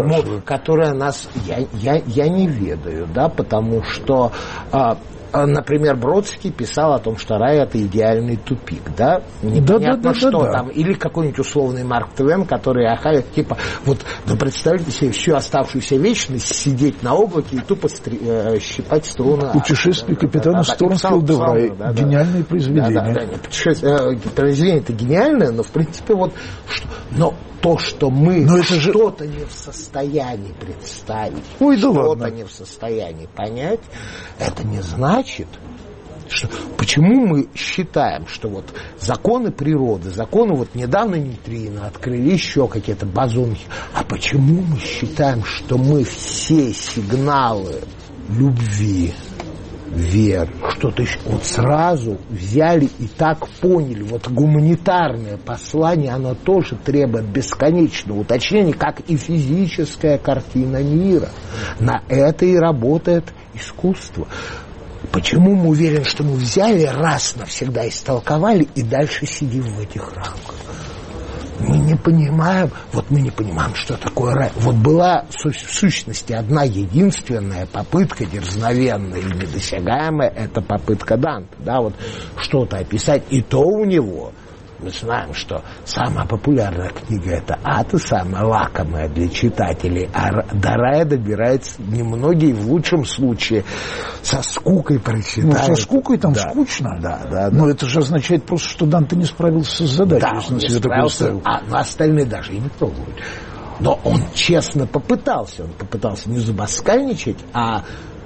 нас, я не ведаю, да, потому что, например, Бродский писал о том, что рай — это идеальный тупик, да, непонятно что там, или какой-нибудь условный Марк Твен, который типа, вот, ну, представьте себе всю оставшуюся вечность сидеть на облаке и тупо щипать струны. Путешествие капитана Стормфилда в рай. Гениальное произведение. Произведение-то гениальное, но в принципе вот, но то, что мы что-то не в состоянии представить, что-то не в состоянии понять, это не значит, что... Почему мы считаем, что вот законы природы, законы вот недавно нейтрино открыли, еще какие-то бозоны, а почему мы считаем, что мы все сигналы любви, веры, что-то еще, вот сразу взяли и так поняли, вот гуманитарное послание, оно тоже требует бесконечного уточнения, как и физическая картина мира. На это и работает искусство. Почему мы уверены, что мы взяли, раз навсегда истолковали и дальше сидим в этих рамках? Мы не понимаем, что такое рай. Вот была в сущности одна единственная попытка дерзновенная и недосягаемая, это попытка Данте, да, вот что-то описать, и то у него. Мы знаем, что самая популярная книга — это «Ад», и самая лакомая для читателей. А до рая добираются немногие, в лучшем случае, со скукой прочитают. Ну, со скукой там скучно. Да. Но это же означает просто, что Данте не справился с задачей. Да, он не справился, но остальные даже и не пробуют. Но он честно попытался. Он попытался не зубоскальничать, а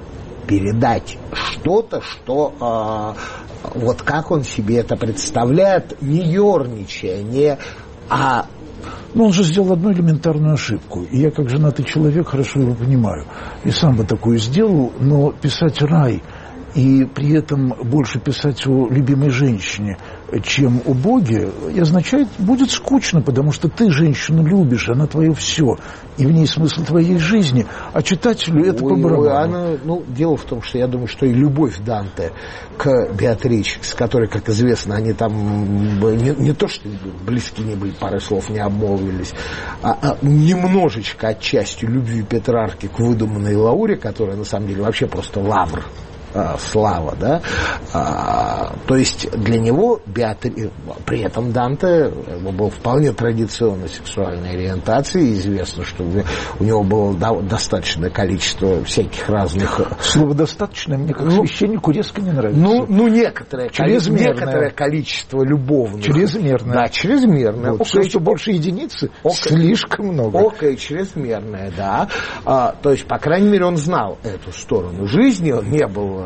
передать что-то, что вот как он себе это представляет, не ерничая, Но он же сделал одну элементарную ошибку. И я, как женатый человек, хорошо его понимаю. И сам бы такую сделал, но писать рай и при этом больше писать о любимой женщине, чем о Боге, и означает, будет скучно, потому что ты женщину любишь, она твое все, и в ней смысл твоей жизни, а читателю это по барабану. Дело в том, что я думаю, что и любовь Данте к Беатриче, с которой, как известно, они там не то что близки не были, пары слов не обмолвились, а немножечко отчасти любви Петрарки к выдуманной Лауре, которая на самом деле вообще просто лавр, слава, да, то есть для него при этом Данте был вполне традиционной сексуальной ориентации, известно, что у него было достаточное количество всяких разных... Слово «достаточное» мне как священнику резко не нравится. Некоторое количество любовных. Чрезмерное. Да, чрезмерное. Вот, все, что больше единицы, слишком много. Чрезмерное, да. То есть, по крайней мере, он знал эту сторону жизни, он не был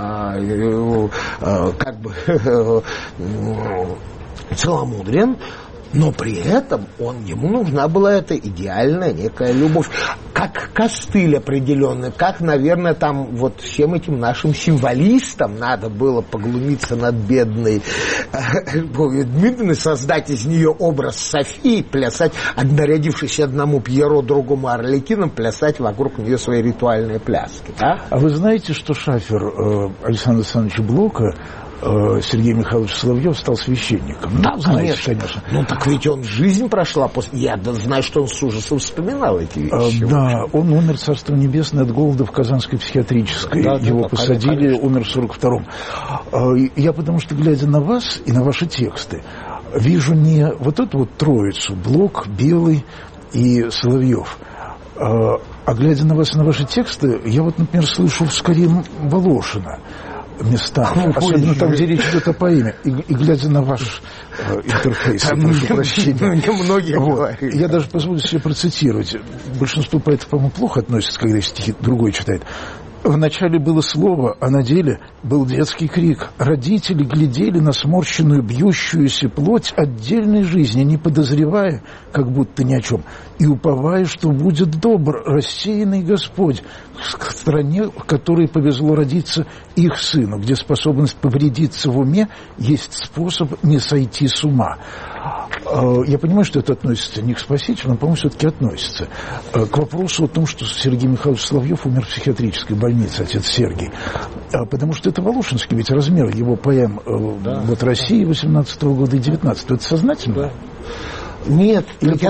как бы целомудрен, но при этом ему нужна была эта идеальная некая любовь, как костыль определенный, как, наверное, там вот всем этим нашим символистам надо было поглумиться над бедной Дмитриевной, создать из нее образ Софии, плясать, нарядившись одному Пьеро, другому Арлекином, плясать вокруг нее свои ритуальные пляски. Да? А вы знаете, что шафер Александра Александровича Блока Сергей Михайлович Соловьев стал священником? Да, знаете, конечно. Ну, так ведь он жизнь прошла после... Я знаю, что он с ужасом вспоминал эти вещи. Да, он умер, царство небесное, от голода в Казанской психиатрической. Его посадили, конечно. Умер в 42-м. Я потому что, глядя на вас и на ваши тексты, вижу не вот эту вот троицу, Блок, Белый и Соловьев, а глядя на вас и на ваши тексты, я вот, например, слышу скорее Волошина местами, особенно там, где речь идет о поэме, и глядя на ваш интерфейс, прошу прощения. Я даже позволю себе процитировать. Большинство поэтов, по-моему, плохо относятся, когда стихи другой читает. Вначале было слово, а на деле был детский крик. Родители глядели на сморщенную, бьющуюся плоть отдельной жизни, не подозревая, как будто ни о чем, и уповая, что будет добр рассеянный Господь к стране, в которой повезло родиться их сыну, где способность повредиться в уме есть способ не сойти с ума. Я понимаю, что это относится не к спасителю, но, по-моему, все-таки относится к вопросу о том, что Сергей Михайлович Соловьев умер в психиатрической больнице, отец Сергий. Потому что это Волошинский, ведь размер его поэм вот России 18-го года и 19-го. Это сознательно? Да. Нет, я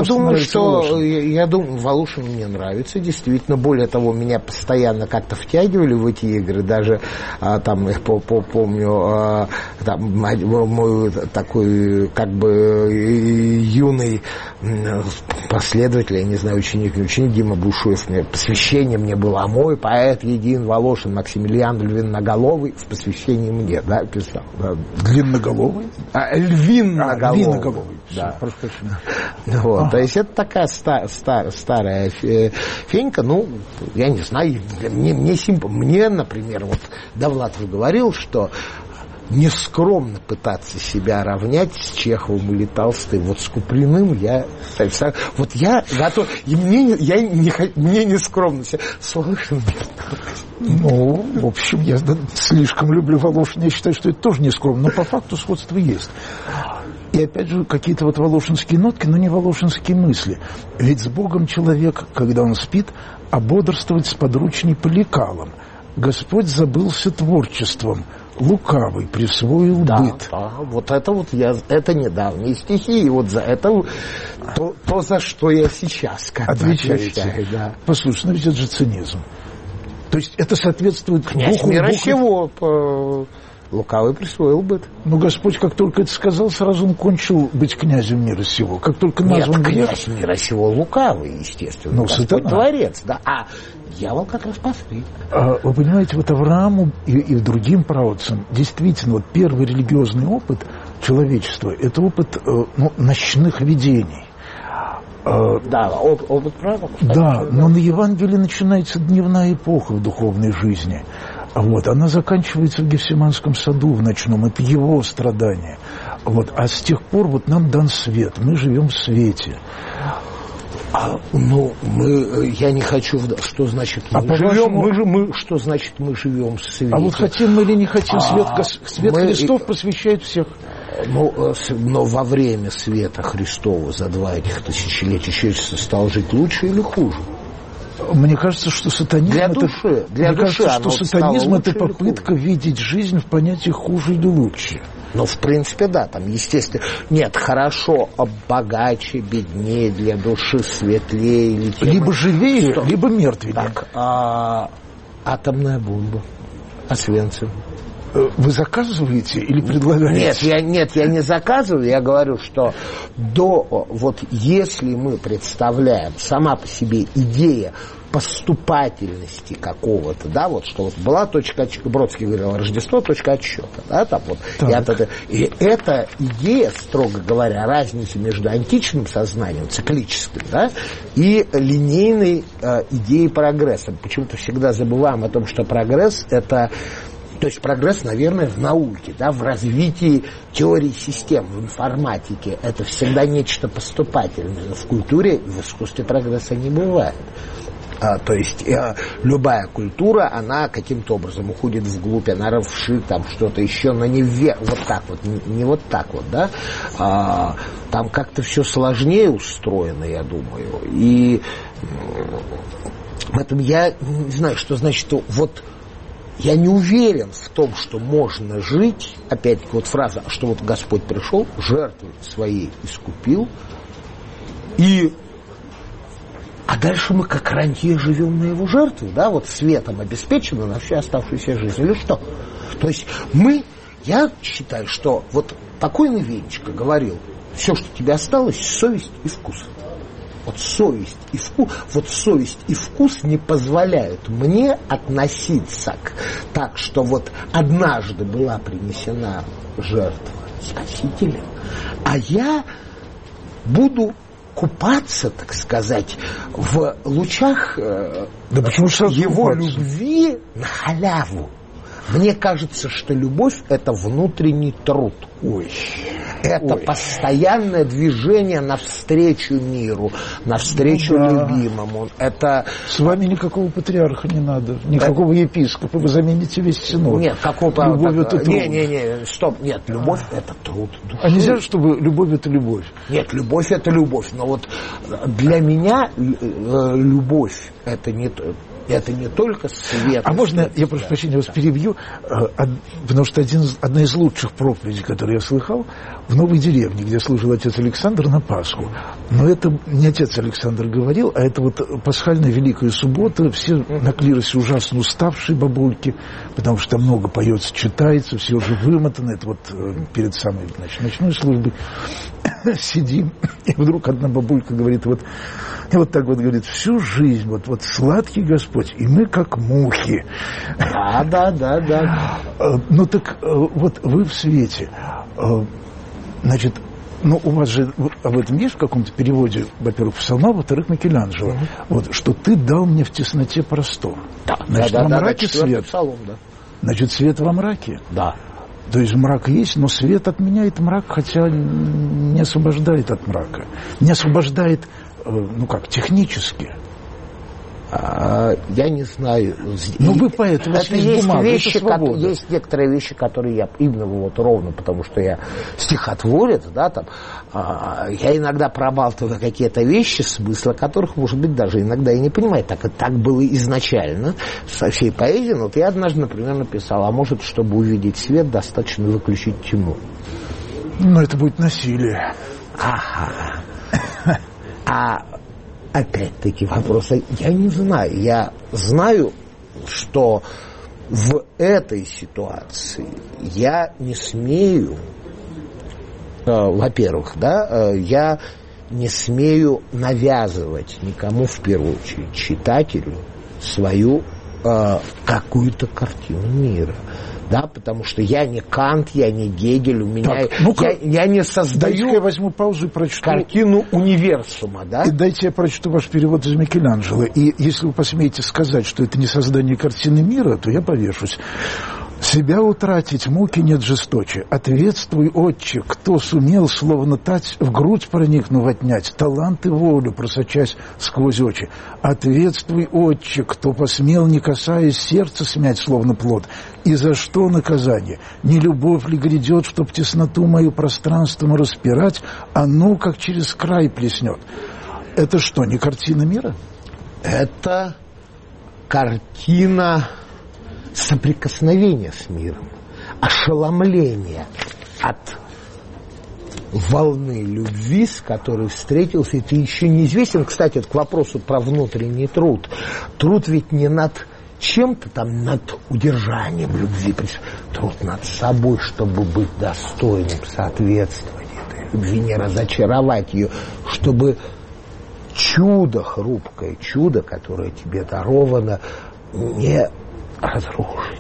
думаю, Волошин мне нравится, действительно. Более того, меня постоянно как-то втягивали в эти игры. Даже там, я помню, там, мой такой, как бы, юный последователь, я не знаю, ученик Дима Бушуев, посвящение мне было, а мой поэт един Волошин, Максимилиан Львиноголовый, в посвящении мне, да, писал. Да. Длинноголовый? Львиноголовый. Да. Прошу прощения. Вот, то есть это такая старая фенька, ну, я не знаю, мне, например, вот Довлатов говорил, что нескромно пытаться себя равнять с Чеховым или Толстым. Вот с Куприным я готов, и мне нескромно себя с Волошиным. Ну, в общем, я слишком люблю Волошина, я считаю, что это тоже нескромно, но по факту сходство есть. И опять же, какие-то вот волошинские нотки, но не волошинские мысли. Ведь с Богом человек, когда он спит, бодрствовать сподручней по лекалам. Господь забылся творчеством, лукавый присвоил быт. Да, вот это недавние стихи, и вот за это то за что я сейчас отвечаю. Да. Послушай, ну ведь это же цинизм. То есть это соответствует князь духу мира сего. Лукавый присвоил быт. Но Господь, как только это сказал, сразу он кончил быть князем мира сего. Как только назван князь мира сего лукавый, естественно. Ну, Господь творец, да. А дьявол как раз посредник. Вы понимаете, вот Аврааму и другим праотцам действительно вот первый религиозный опыт человечества – это опыт ночных видений. Да, опыт пророков. Да, но на Евангелии начинается дневная эпоха в духовной жизни. Вот, она заканчивается в Гефсиманском саду в ночном. Это его страдание. Вот, а с тех пор вот нам дан свет. Мы живем в свете. Я не хочу... Что значит мы живем? Что значит мы живем в свете? А вот хотим мы или не хотим, свет Христов просвещает всех. Но во время света Христова за 2 этих тысячелетия человечество стало жить лучше или хуже? Мне кажется, что сатанизм что сатанизм это попытка видеть жизнь в понятиях хуже или лучше. Ну, в принципе, да, там, естественно, нет, хорошо, богаче, беднее, для души светлее. Либо живее, либо мертвее. Так, атомная бомба, Освенцим. Вы заказываете или предлагаете? Нет, я не заказываю, я говорю, что если мы представляем сама по себе идея поступательности какого-то, да, вот что вот была точка отсчета, Бродский говорил, Рождество, точка отсчета, да, там вот. И эта идея, строго говоря, разница между античным сознанием, циклическим, да, и линейной идеей прогресса. Почему-то всегда забываем о том, что прогресс это... То есть прогресс, наверное, в науке, да, в развитии теории систем, в информатике. Это всегда нечто поступательное. Но в культуре, в искусстве прогресса не бывает. То есть любая культура, она каким-то образом уходит вглубь, она равшит там что-то еще, но не вверх, вот так вот, не вот так вот, да. Там как-то все сложнее устроено, я думаю. И поэтому я не знаю, что значит вот... Я не уверен в том, что можно жить, опять-таки вот фраза, что вот Господь пришел, жертвы своей искупил, а дальше мы как рантье живем на его жертву, да, вот светом обеспечена на всю оставшуюся жизнь, или что? То есть я считаю, что вот покойный Венечка говорил, все, что тебе осталось, совесть и вкус. Вот совесть и вкус не позволяют мне относиться так, что вот однажды была принесена жертва Спасителя, а я буду купаться, так сказать, в лучах его любви на халяву. Мне кажется, что любовь – это внутренний труд. Это постоянное движение навстречу миру, навстречу любимому. Это... С вами никакого патриарха не надо, никакого епископа. Вы замените весь синод. Нет, какого-то... Любовь это труд. Стоп, нет, любовь это труд души. А нельзя, чтобы любовь это любовь? Нет, любовь это любовь. Но вот для меня любовь это не только свет. А можно, я прошу прощения, вас перебью, потому что одна из лучших проповедей, которые я слыхал, в Новой деревне, где служил отец Александр на Пасху. Но это не отец Александр говорил, а это вот пасхальная Великая Суббота, все на клиросе ужасно уставшие бабульки, потому что там много поется, читается, все уже вымотаны, это вот перед самой ночной службой. Сидим, и вдруг одна бабулька говорит, вот так вот говорит, всю жизнь, вот сладкий Господь, и мы как мухи. Да. Ну так вот вы в свете, значит, у вас же об этом есть в каком-то переводе, во-первых, Псалма, во-вторых, Микеланджело, вот, что ты дал мне в тесноте простор. Значит, во мраке свет. Псалом, да. Значит, свет во мраке. Да. То есть мрак есть, но свет отменяет мрак, хотя не освобождает от мрака. Не освобождает, технически. Я не знаю. Вы поэт, у вас есть бумага, есть некоторые вещи, которые я именно ровно, потому что я стихотворец, да, там, я иногда пробалтываю какие-то вещи, смысла которых, может быть, даже иногда и не понимаю. Так было изначально со всей поэзией. Вот я однажды, например, написал, а может, чтобы увидеть свет, достаточно выключить тьму. Это будет насилие. Опять-таки вопрос, я не знаю. Я знаю, что в этой ситуации я не смею, во-первых, да, я не смею навязывать никому, в первую очередь, читателю, свою какую-то картину мира. Да, потому что я не Кант, я не Гегель, у меня я не создаю я возьму паузу и прочту картину универсума, да? И дайте я прочту ваш перевод из Микеланджело. И если вы посмеете сказать, что это не создание картины мира, то я повешусь. Себя утратить муки нет жесточе. Ответствуй, отче, кто сумел, словно тать, в грудь проникнув отнять, талант и волю просочась сквозь очи. Ответствуй, отче, кто посмел, не касаясь, сердца смять, словно плод. И за что наказание? Не любовь ли грядет, чтоб тесноту мою пространством распирать, а ну, как через край плеснет? Это что, не картина мира? Это картина соприкосновения с миром, ошеломления от волны любви, с которой встретился, и ты еще неизвестен. Кстати, к вопросу про внутренний труд. Труд ведь не над чем-то там, над удержанием любви, труд над собой, чтобы быть достойным, соответствовать этой любви, не разочаровать ее, чтобы чудо, хрупкое чудо, которое тебе даровано, не разрушить.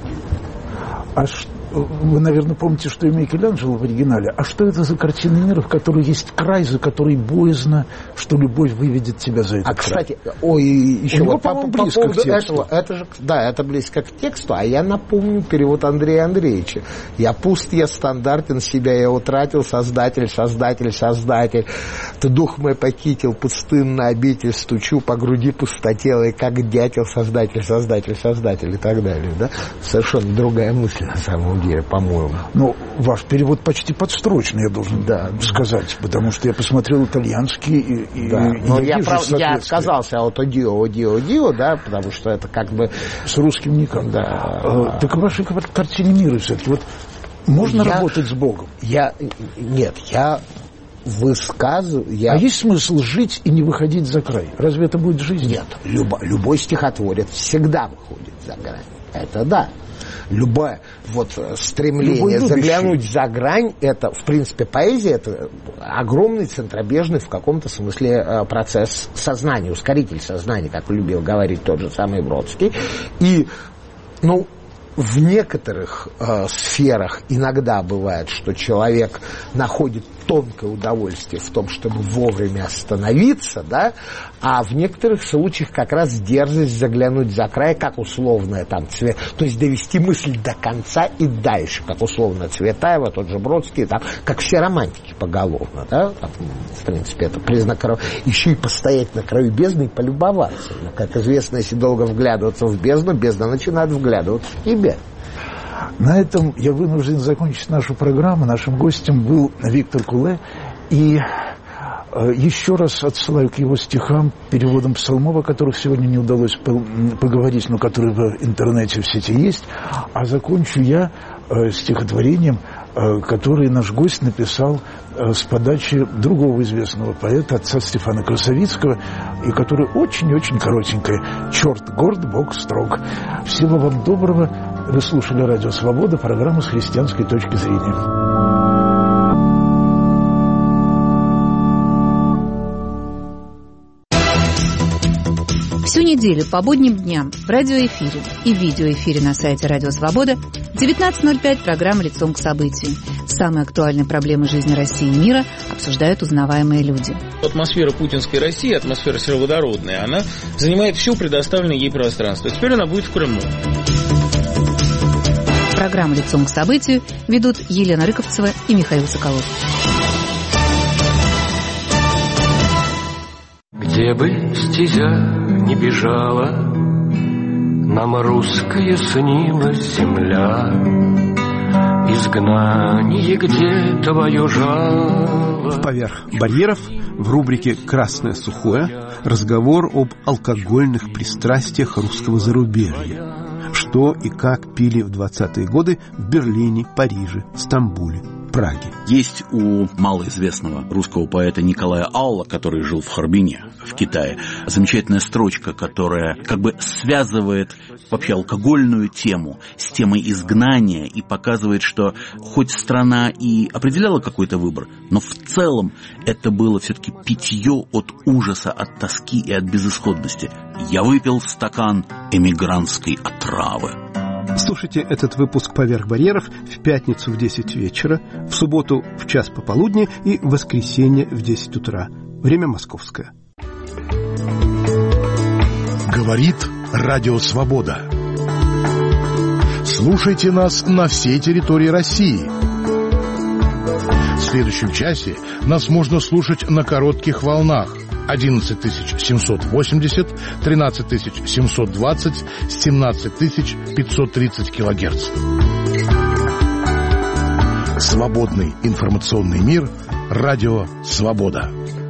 Вы, наверное, помните, что и Микеланджело в оригинале. А что это за картина мира, в которой есть край, за который боязно, что любовь выведет тебя за этот край? Кстати, еще вот по поводу этого, это же, да, это близко к тексту, а я напомню перевод Андрея Андреевича. Я пуст, я стандартен, себя я утратил, создатель, создатель, создатель. Ты дух мой покитил, пустынно обитель, стучу по груди пустотелой, как дятел, создатель, создатель, создатель и так далее. Да? Совершенно другая мысль на самом деле, по-моему. Ну, ваш перевод почти подстрочный, я должен сказать, потому что я посмотрел итальянский и но я отказался от Одио, да, потому что это как бы с русским никак. Да. Так в вашей картине мира все-таки вот можно работать с Богом? Я высказываю... А есть смысл жить и не выходить за край? Разве это будет жизнь? Нет. Любой стихотворец всегда выходит за грань. Это да. Любое стремление заглянуть за грань, это, в принципе, поэзия, это огромный центробежный в каком-то смысле процесс сознания, ускоритель сознания, как любил говорить тот же самый Бродский. И, в некоторых сферах иногда бывает, что человек находит тонкое удовольствие в том, чтобы вовремя остановиться, да, а в некоторых случаях как раз дерзость заглянуть за край, как условное там цвет, то есть довести мысль до конца и дальше, как условно Цветаева, тот же Бродский, там, как все романтики поголовно, да, там, в принципе, это признак еще и постоять на краю бездны и полюбоваться. Но, как известно, если долго вглядываться в бездну, бездна начинает вглядываться в тебя. На этом я вынужден закончить нашу программу. Нашим гостем был Виктор Куле. И еще раз отсылаю к его стихам, переводам псалмов, о которых сегодня не удалось поговорить, но которые в интернете в сети есть. А закончу я стихотворением, которое наш гость написал с подачи другого известного поэта, отца Стефана Красовицкого, и которое очень-очень коротенькое. «Черт горд, Бог строг». Всего вам доброго. Вы слушали «Радио Свобода», программу с христианской точки зрения. Всю неделю по будним дням в радиоэфире и видеоэфире на сайте «Радио Свобода» в 19:05 программа «Лицом к событию». Самые актуальные проблемы жизни России и мира обсуждают узнаваемые люди. Атмосфера путинской России, атмосфера сероводородная, она занимает все предоставленное ей пространство. Теперь она будет в Крыму. Программу «Лицом к событию» ведут Елена Рыковцева и Михаил Соколов. Где бы стезя не бежала, нам русская снилась земля. Изгнание, где твое жало. Поверх барьеров в рубрике «Красное сухое» разговор об алкогольных пристрастиях русского зарубежья. Что и как пили в 20-е годы в Берлине, Париже, Стамбуле. Праги. Есть у малоизвестного русского поэта Николая Алла, который жил в Харбине, в Китае, замечательная строчка, которая как бы связывает вообще алкогольную тему с темой изгнания и показывает, что хоть страна и определяла какой-то выбор, но в целом это было все-таки питье от ужаса, от тоски и от безысходности. «Я выпил стакан эмигрантской отравы». Слушайте этот выпуск «Поверх барьеров» в пятницу в 10 вечера, в субботу в час пополудни и в воскресенье в 10 утра. Время московское. Говорит Радио Свобода. Слушайте нас на всей территории России. В следующем часе нас можно слушать на коротких волнах 11780, 13720, 17530 килогерц. Свободный информационный мир. Радио Свобода.